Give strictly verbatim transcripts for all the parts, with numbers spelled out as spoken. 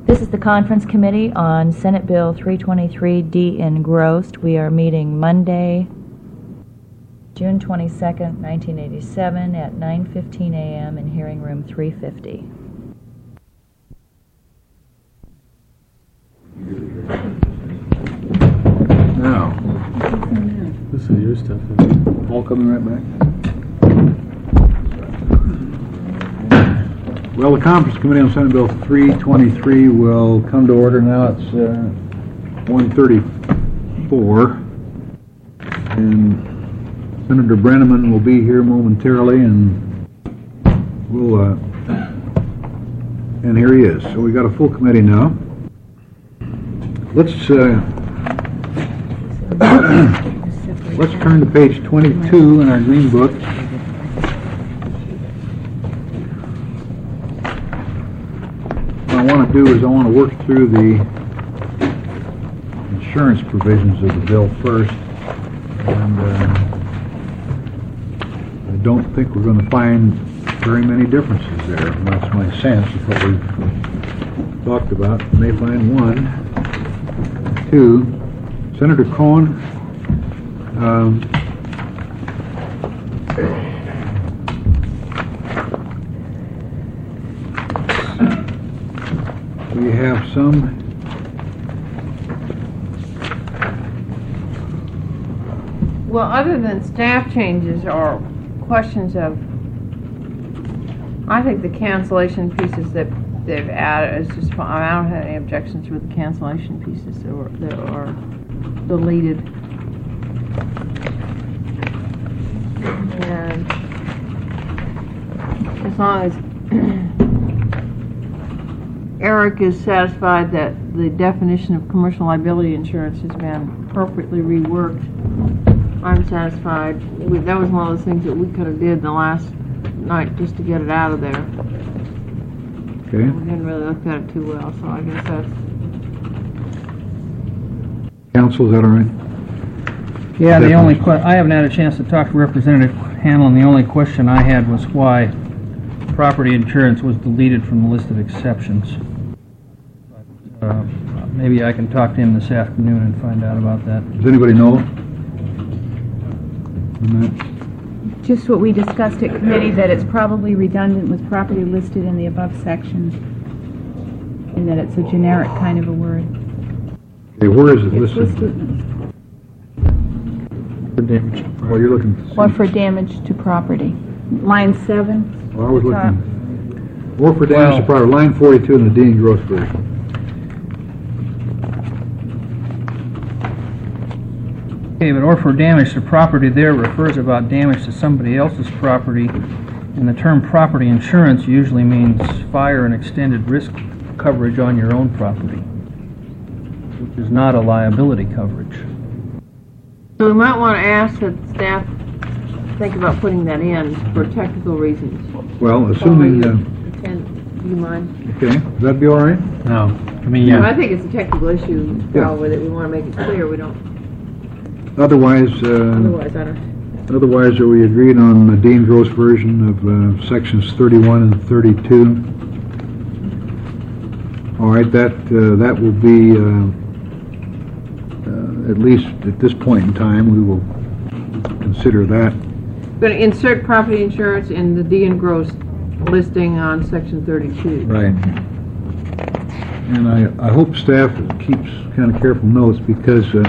This is the Conference Committee on Senate Bill three twenty-three D engrossed. We are meeting Monday, June twenty-second, nineteen eighty-seven at nine fifteen a m in hearing room three fifty. Now, This is your stuff. all coming right back. Well, the Conference Committee on Senate Bill three twenty-three will come to order now. It's uh, one thirty-four, and Senator Brenneman will be here momentarily, and we'll, uh, and here he is. So we got a full committee now. Let's uh, let's turn to page twenty-two in our green book. What I want to do is I want to work through the insurance provisions of the bill first, and uh, I don't think we're going to find very many differences there. That's my sense of what we've talked about. We may find one, two. Senator Cohen, um, we have some Well, other than staff changes or questions of, I think the cancellation pieces that they've added is just fine. I don't have any objections with the cancellation pieces that are, that are deleted. And as long as Eric is satisfied that the definition of commercial liability insurance has been appropriately reworked, I'm satisfied. We, that was one of those things that we could have did the last night just to get it out of there. okay. We didn't really look at it too well, so I guess that's... Counsel, is that all right? Yeah, the only Definitely. que- I haven't had a chance to talk to Representative Hanlon. The only question I had was why property insurance was deleted from the list of exceptions. But, uh, maybe I can talk to him this afternoon and find out about that. Does anybody know? On that? Just what we discussed at committee, that it's probably redundant with property listed in the above section, and that it's a generic kind of a word. Okay, where is it It's listed? listed, For damage. Well, you're looking. or for damage to property. Line seven. Well, I was looking. Or for damage to Well- property, line forty-two in the Dean Gross version. Okay, but or for damage to property there refers about damage to somebody else's property, and the term property insurance usually means fire and extended risk coverage on your own property, which is not a liability coverage. So we might want to ask that staff think about putting that in for technical reasons. Well, assuming, uh, And, do you mind? okay, would that be all right? No, I mean, I yeah. think it's a technical issue, probably, that we want to make it clear. We don't, Otherwise, uh, otherwise I don't. otherwise, are we agreed on the Dean Gross version of uh, sections thirty-one and thirty-two? All right, that uh, that will be, uh, uh, at least at this point in time, we will consider that. Going to insert property insurance in the D and gross listing on section thirty-two. Right. And I, I hope staff keeps kind of careful notes, because uh,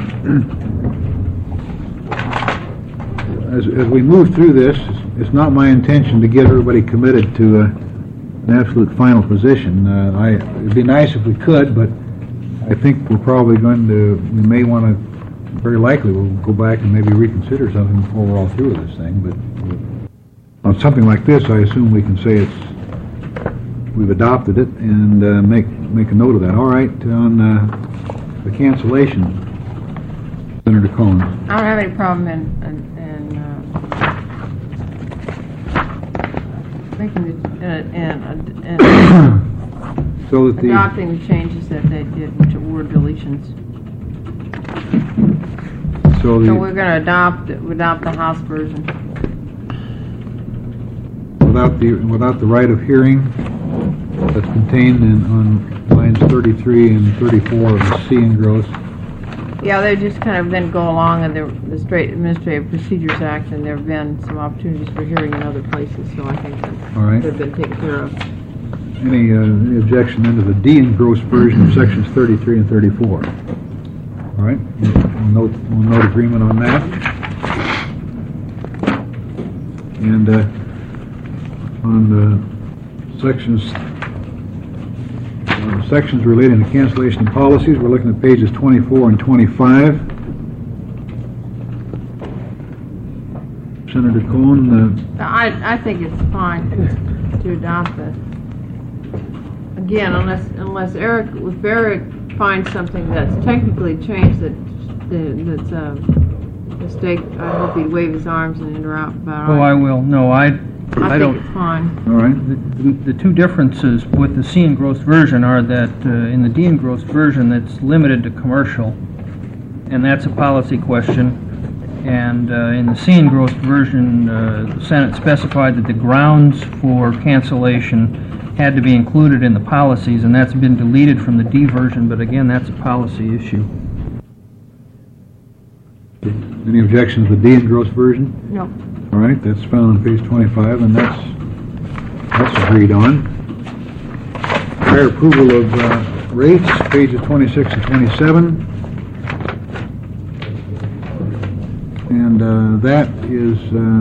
as, as we move through this, it's not my intention to get everybody committed to uh, an absolute final position. Uh, I, it'd be nice if we could, but I think we're probably going to, we may want to, very likely we'll go back and maybe reconsider something before we're all through with this thing. But on something like this, I assume we can say it's, we've adopted it, and uh, make make a note of that. All right, on uh, the cancellation, Senator Cohen. I don't have any problem in, in, in uh, making the, uh, and, uh, So that the, adopting the changes that they did, which were deletions. so So the, we're going to adopt, adopt the House version. without the, without the right of hearing that's contained in, on lines thirty-three and thirty-four of the C engrossed. Yeah, they just kind of then go along in the, the State Administrative Procedures Act, and there have been some opportunities for hearing in other places, so I think that All right. they've been taken care of. Any, uh, any objection then to the D engrossed version of sections thirty-three and thirty-four? All right, we'll note, we'll note agreement on that. And uh, on the sections, uh, sections relating to cancellation of policies, we're looking at pages twenty-four and twenty-five. Senator Cohen, uh, I, I think it's fine to adopt this. Again, unless, unless Eric, if Eric finds something that's technically changed that, that's a mistake, I hope he'd wave his arms and interrupt about it. Oh, I will. No, I, I I think don't. it's fine. all right. The, the two differences with the C engrossed version are that uh, in the D engrossed version, it's limited to commercial, and that's a policy question. And uh, in the C engrossed version, uh, the Senate specified that the grounds for cancellation had to be included in the policies, and that's been deleted from the D version, but again, that's a policy issue. Any objections to the D engrossed version? No. All right, that's found on page twenty-five, and that's, that's agreed on. Prior approval of uh, rates, pages twenty-six and twenty-seven. And uh, that is, uh,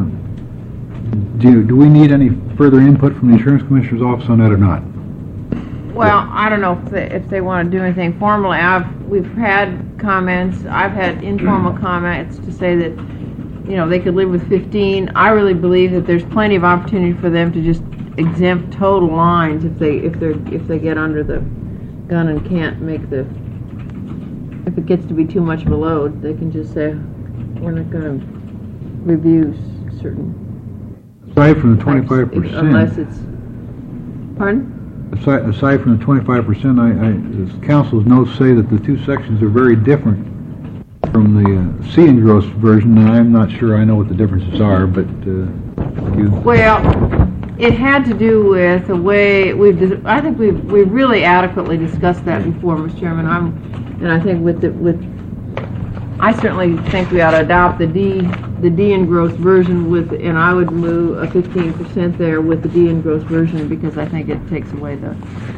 do, do we need any further input from the Insurance Commissioner's office on that or not? Well, I don't know if they, if they want to do anything formally. I've, we've had comments, I've had informal comments to say that, you know, they could live with fifteen. I really believe that there's plenty of opportunity for them to just exempt total lines if they, if they're, if they get under the gun and can't make the, if it gets to be too much of a load, they can just say, we're not going to review certain. Aside from the twenty-five percent. Unless it's, pardon? Aside, aside from the twenty-five percent, I, I, the council's notes say that the two sections are very different from the uh, C engrossed version, and I'm not sure I know what the differences are, but uh, you... Well, it had to do with the way we've, dis- I think we've, we've really adequately discussed that before, Mister Chairman. I'm, and I think with the, with, I certainly think we ought to adopt the D, the D engrossed version with, and I would move a fifteen percent there with the D engrossed version because I think it takes away the,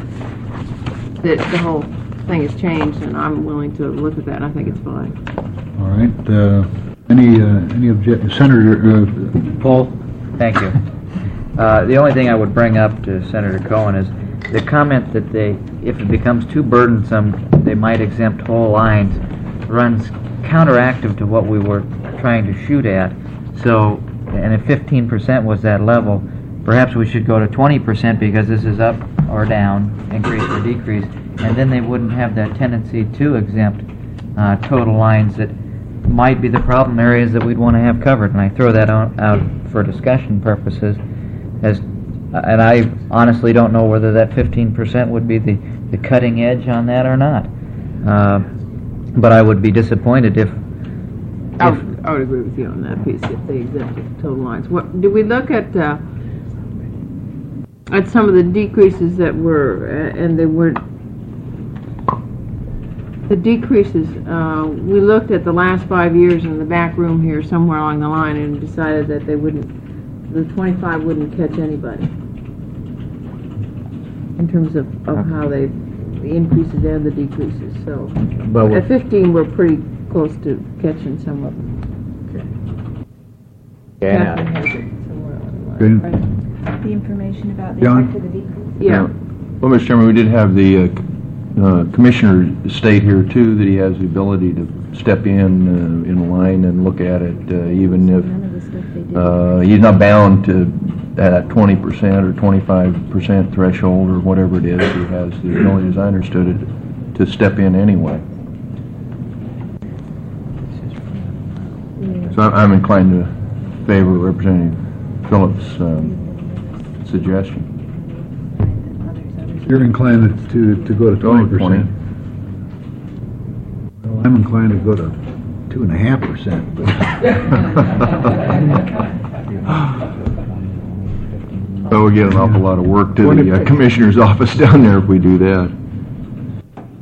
the, the whole thing has changed, and I'm willing to look at that, and I think it's fine. All right, uh, any, uh, any object, Senator, uh, Paul? Thank you. Uh, the only thing I would bring up to Senator Cohen is the comment that they, if it becomes too burdensome, they might exempt whole lines, runs counteractive to what we were trying to shoot at. So, and if fifteen percent was that level, perhaps we should go to twenty percent because this is up or down, increase or decrease, and then they wouldn't have that tendency to exempt uh, total lines that might be the problem areas that we'd want to have covered. And I throw that out, out for discussion purposes, as, and I honestly don't know whether that fifteen percent would be the, the cutting edge on that or not. Uh, But I would be disappointed if... I would, I would agree with you on that piece, if they exempted total lines. What, did we look at, uh, at some of the decreases that were, uh, and they were, the decreases, uh, we looked at the last five years in the back room here, somewhere along the line, and decided that they wouldn't, the twenty-five wouldn't catch anybody in terms of, of how they, the increases and the decreases, so. But At fifteen, we're pretty close to catching some of them. Catherine has it somewhere along the line. Okay. The information about the John? effect of the decrease. Yeah, Well, Mister Chairman, we did have the uh, uh, Commissioner state here, too, that he has the ability to step in uh, in a line and look at it, uh, even None of if the stuff they did. uh, he's not bound to that twenty percent or twenty-five percent threshold or whatever it is. He has the ability, as I understood it, to step in anyway. So I'm- I'm inclined to favor Representative Phillips' um, suggestion. You're inclined to, to go to Go twenty with percent. Well, I'm inclined to go to two and a half percent. So we get an awful lot of work to the uh, Commissioner's office down there if we do that.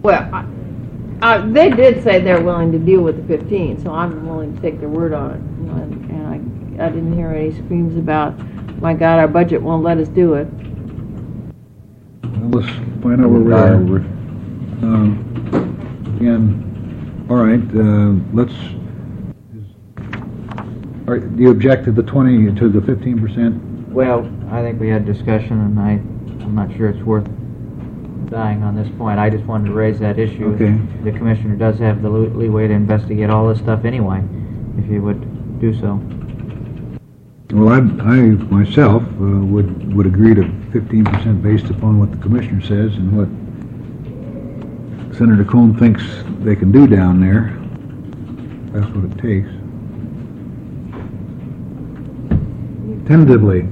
Well, I, I, they did say they're willing to deal with the fifteen, so I'm willing to take their word on it. You know, and, and I, I didn't hear any screams about, my God, our budget won't let us do it. Well, let's find out where we are. We're, um, again, all right, uh, let's, is, all right, do you object to the twenty, to the fifteen percent? Well, I think we had discussion, and I, I'm not sure it's worth dying on this point. I just wanted to raise that issue. Okay. The commissioner does have the lee- leeway to investigate all this stuff anyway, if he would do so. Well, I, I myself uh, would, would agree to fifteen percent based upon what the commissioner says and what Senator Cohn thinks they can do down there. That's what it takes. Tentatively.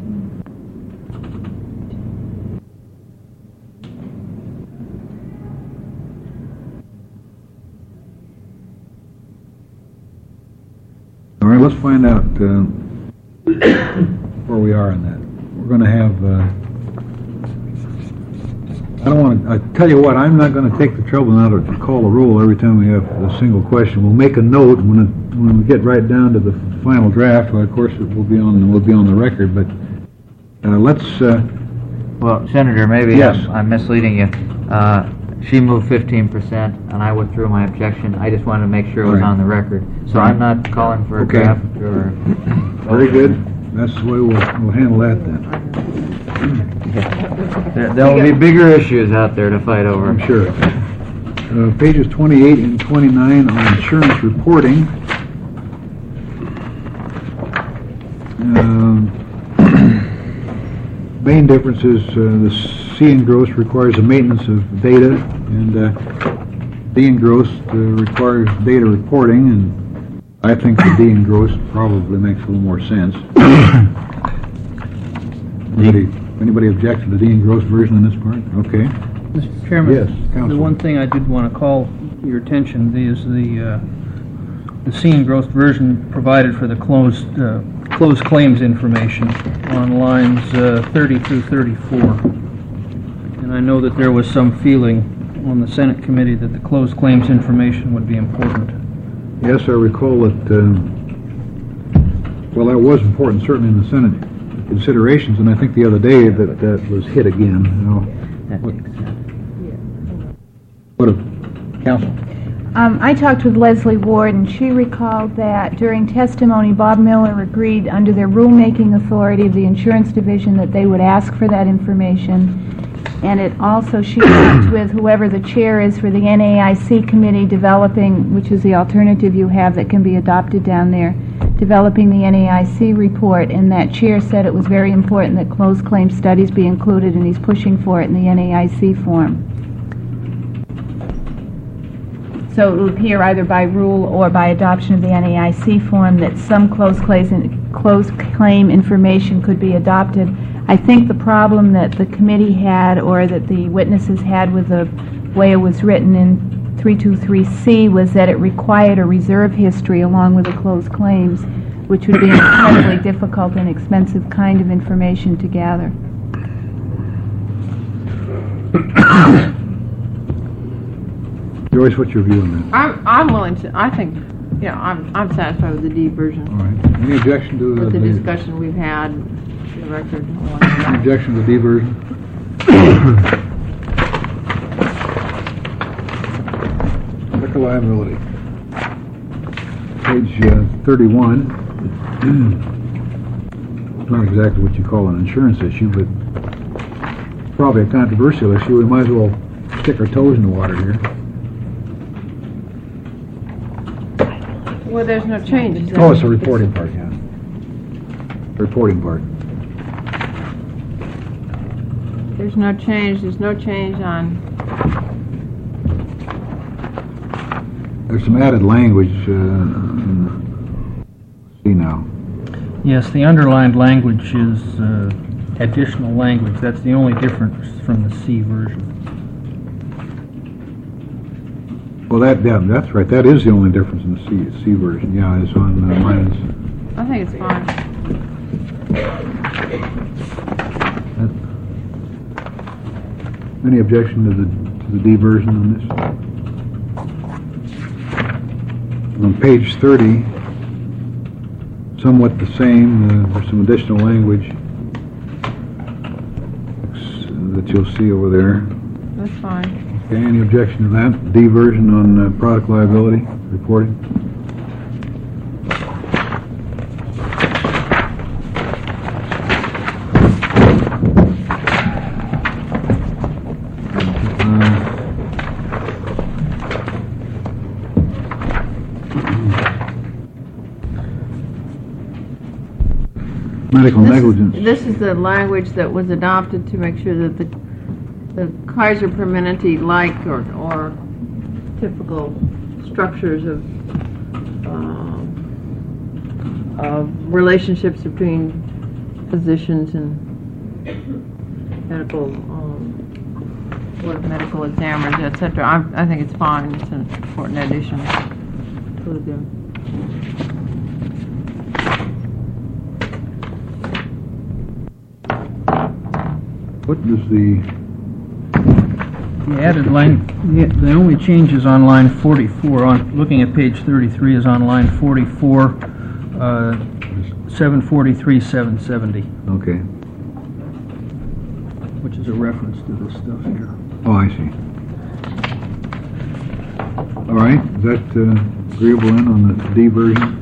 All right, let's find out uh, where we are in that. We're going to have, uh, I don't want to, I tell you what, I'm not going to take the trouble now to call a roll every time we have a single question. We'll make a note when it, when we get right down to the final draft. Well, of course, it will be on, will be on the record, but uh, let's, uh, Well, Senator, maybe Yes. I'm, I'm misleading you. Uh, she moved fifteen percent, and I withdrew my objection. I just wanted to make sure it was Right. on the record. So I'm not calling for a Okay. draft or... very good. That's the way we'll, we'll handle that then. There, there will be bigger issues out there to fight over. I'm sure. Uh, pages twenty-eight and twenty-nine on insurance reporting. Um, main difference is uh, the C and gross requires a maintenance of data, and uh, D and gross uh, requires data reporting, and I think the D and gross probably makes a little more sense. Anybody, anybody object to the D and gross version in this part? Okay. Mister Chairman? Yes, Counsel. The one thing I did want to call your attention is the, uh, the C and gross version provided for the closed, uh, closed claims information on lines uh, thirty through thirty-four. And I know that there was some feeling on the Senate committee that the closed claims information would be important. Yes, I recall that, uh, well, that was important, certainly in the Senate considerations, and I think the other day that that was hit again. Now, That what, makes sense. what of, Counsel? Um, I talked with Leslie Ward, and she recalled that during testimony, Bob Miller agreed under their rulemaking authority of the Insurance Division that they would ask for that information. And it also, she talked with whoever the chair is for the N A I C committee developing, which is the alternative you have that can be adopted down there, developing the N A I C report, and that chair said it was very important that closed claim studies be included, and he's pushing for it in the N A I C form. So it will appear either by rule or by adoption of the N A I C form that some closed claims, closed claim information could be adopted. I think the problem that the committee had, or that the witnesses had with the way it was written in three twenty-three C, was that it required a reserve history along with the closed claims, which would be an incredibly difficult and expensive kind of information to gather. Joyce, what's your view on that? I'm, I'm willing to, I think, you know, I'm, I'm satisfied with the D version, All right. Any objection to with the the, discussion we've had, the record. any objection to the D version? Liquor liability. Page uh, thirty-one. Not exactly what you call an insurance issue, but probably a controversial issue. We might as well stick our toes in the water here. Well, there's no change. is there? Oh, it's the reporting part, yeah. The reporting part. There's no change, there's no change on, There's some added language, uh, in, see now. Yes, the underlined language is uh, additional language. That's the only difference from the C version. Well, that, yeah, that's right. That is the only difference in the C, C version. Yeah, it's on uh, mine. Is, I think it's fine. that, any objection to the to the D version on this? On page thirty, somewhat the same, uh, there's some additional language that you'll see over there. That's fine. Okay, any objection to that? D version on uh, product liability reporting? Medical This- negligence. This is the language that was adopted to make sure that the, the Kaiser Permanente-like or, or typical structures of, um, of relationships between physicians and medical, um, what, medical examiners, et cetera. I, I think it's fine. It's an important addition to the. What does the, The added line, the the only changes on line forty-four, on, looking at page thirty-three, is on line forty-four, uh, seven forty-three, seven seventy, okay. which is a reference to this stuff here. Oh, I see. All right, is that uh, agreeable then on the D version?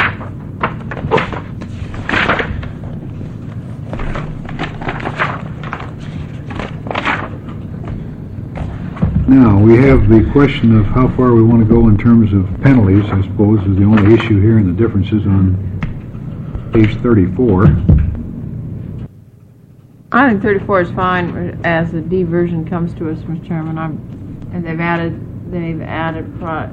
Now, we have the question of how far we want to go in terms of penalties, I suppose, is the only issue here, and the differences on page thirty-four. I think thirty-four is fine as the D version comes to us, Mister Chairman. I'm, and they've added, they've added pro,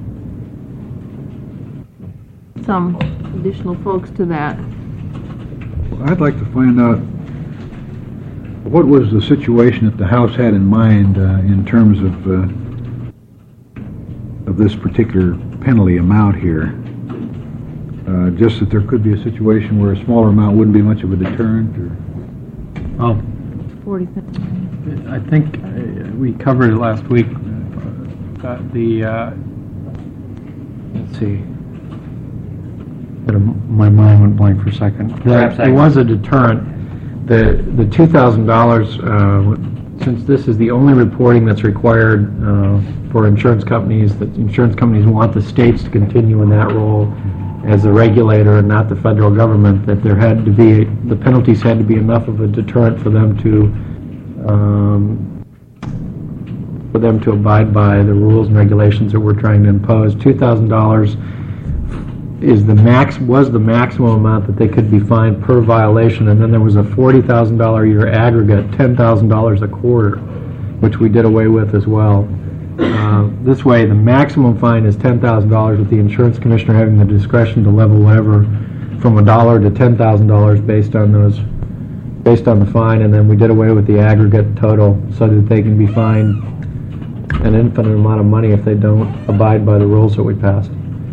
some additional folks to that. I'd like to find out what was the situation that the House had in mind uh, in terms of uh, of this particular penalty amount here. Uh, just that there could be a situation where a smaller amount wouldn't be much of a deterrent, or Oh, Forty. I think uh, we covered it last week. Uh, the, uh, let's see. But my mind went blank for a second. Perhaps I- It was a deterrent. The the two thousand dollars, uh, since this is the only reporting that's required uh, for insurance companies, that insurance companies want the states to continue in that role as a regulator and not the federal government, that there had to be, the penalties had to be enough of a deterrent for them to, um, for them to abide by the rules and regulations that we're trying to impose. two thousand dollars is the max, was the maximum amount that they could be fined per violation, and then there was a forty thousand dollars a year aggregate, ten thousand dollars a quarter, which we did away with as well. Uh, this way, the maximum fine is ten thousand dollars, with the insurance commissioner having the discretion to level whatever from a dollar to ten thousand dollars based on those, based on the fine, and then we did away with the aggregate total so that they can be fined an infinite amount of money if they don't abide by the rules that we passed.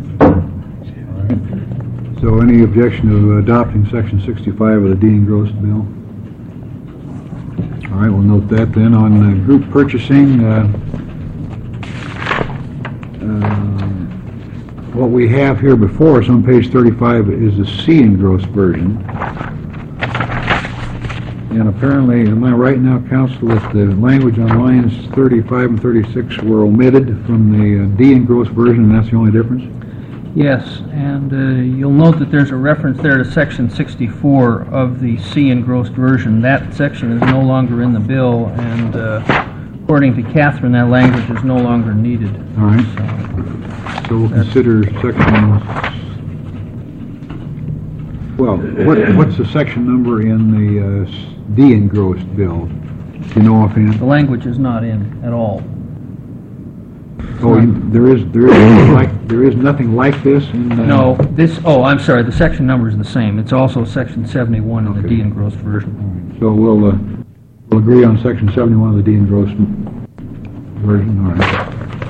so any objection to adopting section sixty-five of the Dean Gross bill? All right, we'll note that then. On uh, group purchasing, uh, uh, what we have here before us on page thirty-five is the C engrossed version. And apparently, am I right now, Counsel, that the language on lines thirty-five and thirty-six were omitted from the uh, D engrossed version, and that's the only difference? Yes, and uh, you'll note that there's a reference there to section sixty-four of the C engrossed version. That section is no longer in the bill, and uh, according to Catherine, that language is no longer needed. All right. So, So we'll consider section, well, what, what's the section number in the uh, D engrossed bill? Do you know offhand? the language is not in at all. Oh, you- there is, there is like, there is nothing like this in? uh, No, this, oh, I'm sorry, the section number is the same. It's also section seventy-one in the Okay. D engrossed version. So we'll, uh, we'll agree on section seventy-one of the D engrossed version, all right.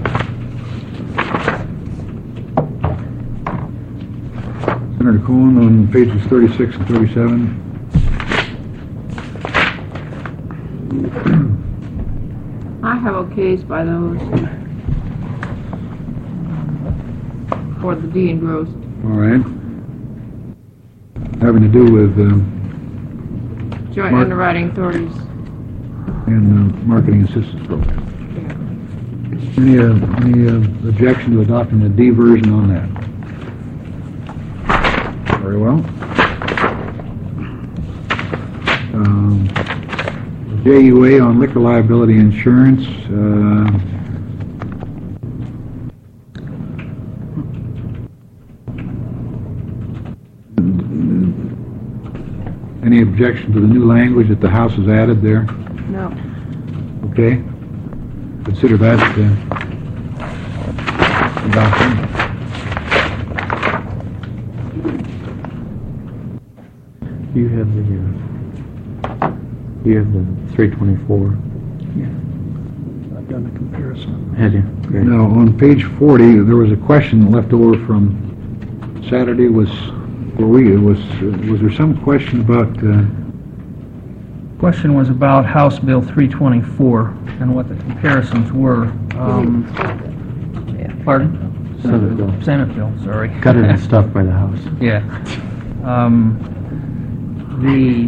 Senator Cohen on pages thirty-six and thirty-seven. I I have okays by those. For the D engrossed. All right. Having to do with um, Joint Mark- underwriting authorities. and uh, marketing assistance program. Any, uh, any uh, objection to adopting the D version on that? Very well. Um, J U A on liquor liability insurance. Uh, any objection to the new language that the House has added there? No. Okay. Consider that uh, adopted. You have the, uh, you have the three twenty-four. I've done a comparison. Had you? Great. Now, on page forty, there was a question left over from Saturday. Was were we? Was uh, was there some question about? Uh, Question was about House Bill three twenty-four and what the comparisons were. Um, Pardon? Senate bill. Senate bill, sorry. Got it and stuffed by the House. Yeah. Um, the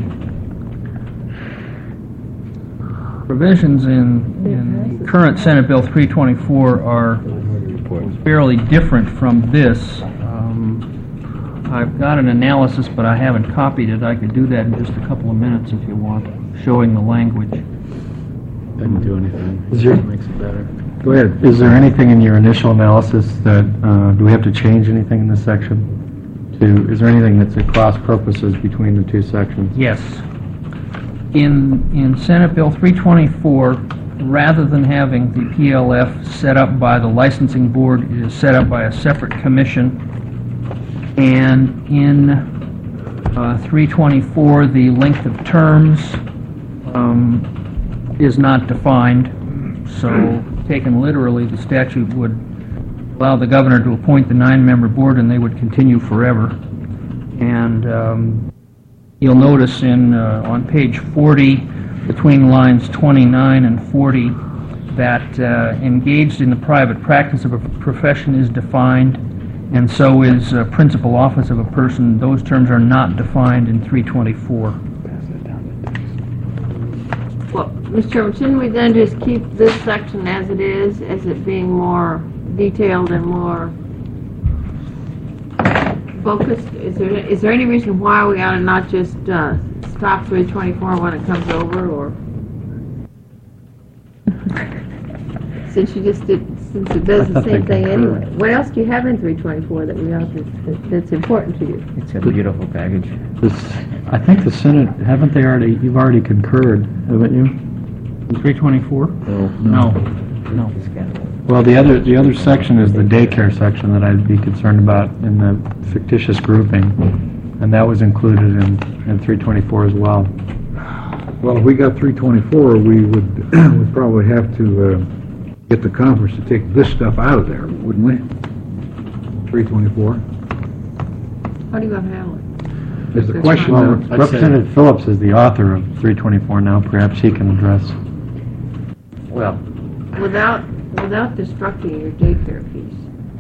provisions in, in current Senate Bill three twenty-four are fairly different from this. Um, I've got an analysis, but I haven't copied it. I could do that in just a couple of minutes if you want, showing the language. Doesn't do anything. Is there, makes it better. go ahead. Is there anything in your initial analysis that, uh, do we have to change anything in this section? To, is there anything that's at cross purposes between the two sections? Yes. In, in Senate Bill three twenty-four, rather than having the P L F set up by the licensing board, it is set up by a separate commission. And in uh, three twenty-four, the length of terms um, is not defined. So, taken literally, the statute would allow the governor to appoint the nine-member board, and they would continue forever. And um, you'll notice in uh, on page forty, between lines twenty-nine and forty, that uh, engaged in the private practice of a profession is defined, and so is uh, principal office of a person. Those terms are not defined in three twenty-four. Well, Mister Chairman, shouldn't we then just keep this section as it is, as it being more detailed and more focused? Is there, is there any reason why we ought to not just uh, stop three twenty-four when it comes over, or? Since you just did, since it does the same thing anyway. What else do you have in three twenty-four that we ought to, that- that's important to you? It's a beautiful package. This, I think the Senate, haven't they already, you've already concurred, haven't you? three twenty-four? No. No. No. Well, the other, the other section is the daycare section that I'd be concerned about in the fictitious grouping, and that was included in, in three twenty-four as well. Well, if we got three twenty-four, we would we'd probably have to uh, get the conference to take this stuff out of there, wouldn't we? three twenty-four. How do you want to handle it? Is the That's question, Well, uh, Representative Phillips is the author of three twenty-four now, perhaps he can address. Well, Without, without destructing your daycare piece,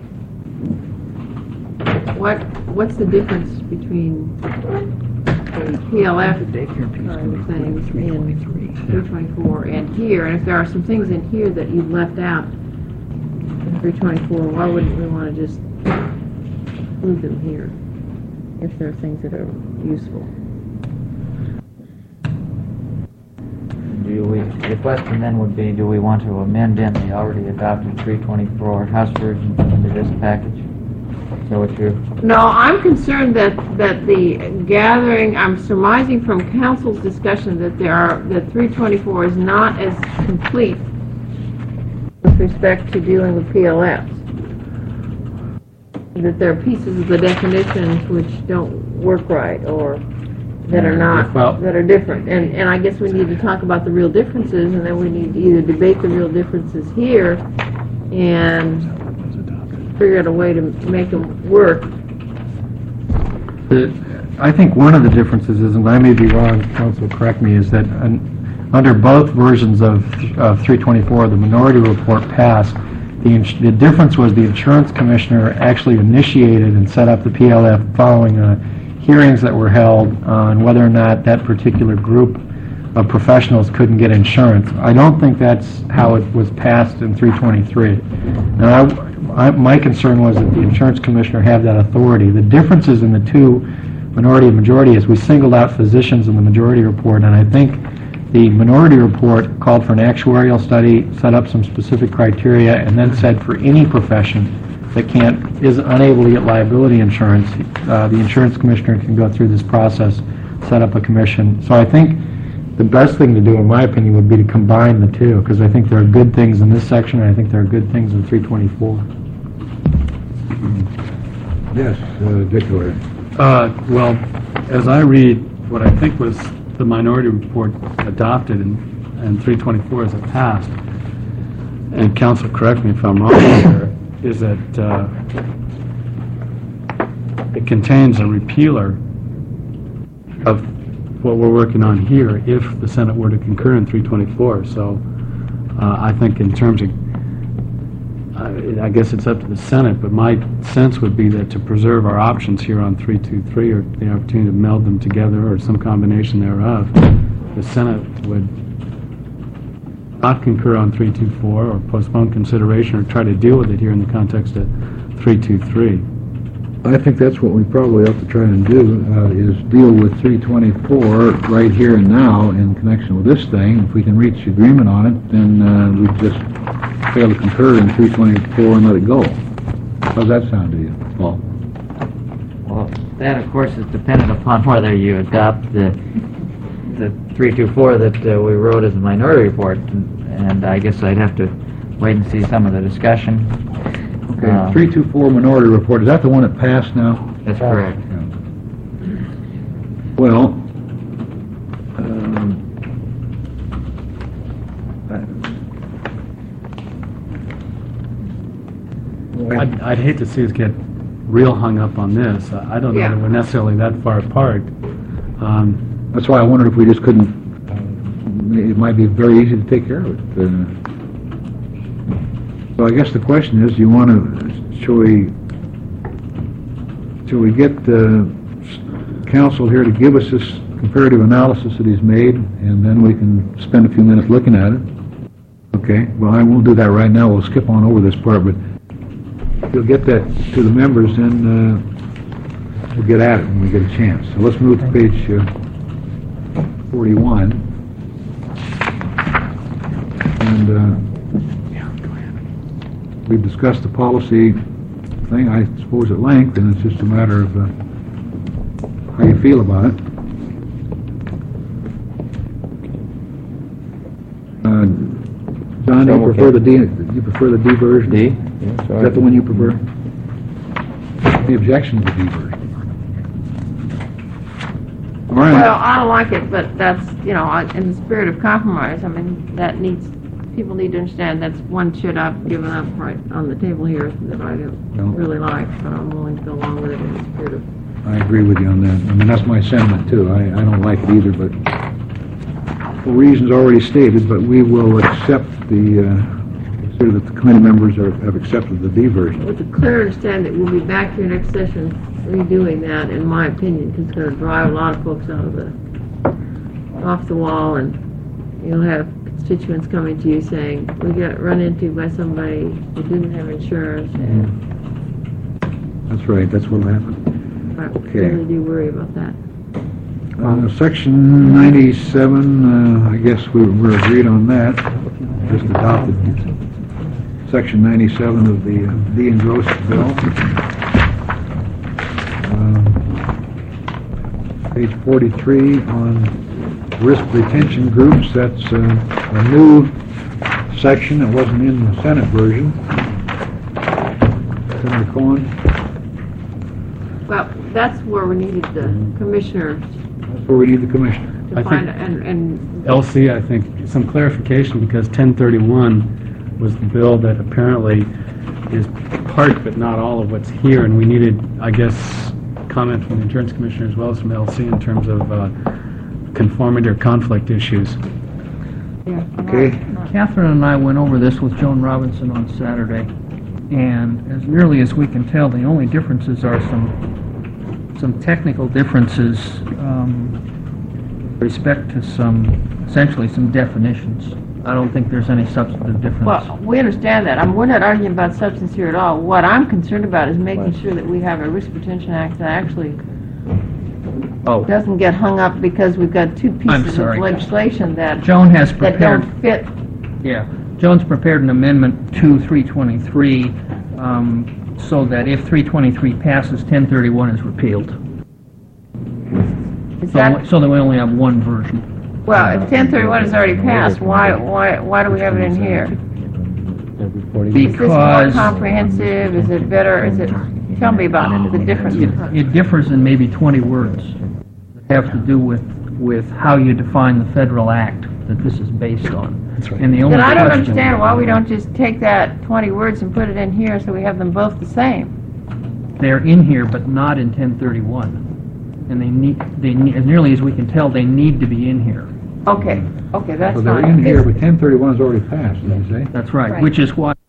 what, what's the difference between the P L F kind of things in three twenty-four and here? And if there are some things in here that you've left out in three twenty-four, why wouldn't we want to just include them here if there are things that are useful? do we, the question then would be, do we want to amend in the already adopted three twenty-four House version into this package? So what you're, No, I'm concerned that, that the gathering, I'm surmising from council's discussion that there are, that three twenty-four is not as complete with respect to dealing with P L Fs. That there are pieces of the definitions which don't work right, or that are not, Well- that are different. And, and I guess we need to talk about the real differences, and then we need to either debate the real differences here and figure out a way to make them work. The, I think one of the differences is, and I may be wrong, counsel correct me, is that on, under both versions of, of three twenty-four, the minority report passed. The, ins- the difference was the insurance commissioner actually initiated and set up the P L F following uh, hearings that were held on whether or not that particular group of professionals couldn't get insurance. I don't think that's how it was passed in three twenty-three. Now, I, I, my concern was that the insurance commissioner had that authority. The differences in the two, minority and majority, is we singled out physicians in the majority report, and I think the minority report called for an actuarial study, set up some specific criteria, and then said for any profession that can't, is unable to get liability insurance, uh, the insurance commissioner can go through this process, set up a commission. So I think the best thing to do, in my opinion, would be to combine the two, because I think there are good things in this section, and I think there are good things in three twenty-four. Yes, uh, Dick Lawyer. Uh, well, as I read what I think was the minority report adopted in, in three twenty-four as it passed, and counsel, correct me if I'm wrong here, is that uh, it contains a repealer of what we're working on here if the Senate were to concur in three twenty-four. So uh, I think in terms of, uh, I guess it's up to the Senate, but my sense would be that to preserve our options here on three twenty-three, or the opportunity to meld them together or some combination thereof, the Senate would not concur on three twenty-four or postpone consideration or try to deal with it here in the context of three twenty-three. I think that's what we probably ought to try and do, uh, is deal with three twenty-four right here and now in connection with this thing. If we can reach agreement on it, then uh, we just fail to concur in three twenty-four and let it go. How's that sound to you, Paul? Well, that, of course, is dependent upon whether you adopt the the three twenty-four that uh, we wrote as a minority report, and, and I guess I'd have to wait and see some of the discussion. Okay, Uh, three twenty-four minority report, is that the one that passed now? That's correct. Well, um, I- I'd, I'd hate to see us get real hung up on this. I I don't know Yeah. that we're necessarily that far apart. Um, that's why I wondered if we just couldn't, uh, it might be very easy to take care of it. Uh, So I guess the question is, do you want to, shall we, shall we get uh, counsel here to give us this comparative analysis that he's made, and then we can spend a few minutes looking at it? Okay, well, I won't do that right now. We'll skip on over this part, but if you'll get that to the members, then uh, we'll get at it when we get a chance. So let's move to page uh, forty-one. And uh, we've discussed the policy thing, I suppose, at length, and it's just a matter of uh, how you feel about it. Uh, John, you prefer the D? You prefer the D version? D? Is that the one you prefer? The objection to the D version. All right. Well, I don't like it, but that's, you know, I- in the spirit of compromise, I mean, that needs, people need to understand that's one shit I've given up right on the table here that I don't No. really like, but I'm willing to go along with it in the spirit of, I agree with you on that. I mean, that's my sentiment, too. I, I don't like it either, but for reasons already stated, but we will accept the, uh, consider that the committee members are, have accepted the D version. with a clear understanding that we'll be back here next session redoing that, in my opinion, because it's going to drive a lot of folks out of the, off the wall, and you'll have constituents coming to you saying, we got run into by somebody who didn't have insurance, and That's right, that's what'll happen. I Okay. really do worry about that. Uh, Section ninety-seven, uh, I guess we we're agreed on that, just adopted. Section ninety-seven of the uh, D. Engrossed bill. Uh, Page forty-three on risk retention groups, that's uh, a new section that wasn't in the Senate version. Senator Cohen, Well, that's where we needed the commissioner that's where we need the commissioner. to I find, think- and, and L C, I think, some clarification, because ten thirty-one was the bill that apparently is part but not all of what's here, and we needed, I guess, comment from the insurance commissioner as well as from L C in terms of uh, conformity or conflict issues. Okay? Catherine and I went over this with Joan Robinson on Saturday, and as nearly as we can tell, the only differences are some, some technical differences um, with respect to some, essentially some definitions. I don't think there's any substantive difference. Well, we understand that. I mean, we're not arguing about substance here at all. What I'm concerned about is making sure that we have a Risk Retention Act that actually Oh, doesn't get hung up because we've got two I'm pieces of sorry. legislation that, Joan has that prepared, don't fit. yeah, Joan's prepared an amendment to three twenty-three um, so that if three twenty-three passes, ten thirty-one is repealed. Is So, that, so that we only have one version. well, if ten thirty-one has already passed, why, why, why do we have it in here? Is this more Because comprehensive? Is it better? Is it, tell me about the difference. it, it differs in maybe twenty words that have to do with, with how you define the federal act that this is based on. That's right. And the only Then I don't question- understand why we don't just take that twenty words and put it in here so we have them both the same. They're in here, but not in ten thirty-one. And they need, they, ne- as nearly as we can tell, they need to be in here. Okay, okay, that's So fine. they're in here, but ten thirty-one is already passed, did you say? That's right, Right. which is why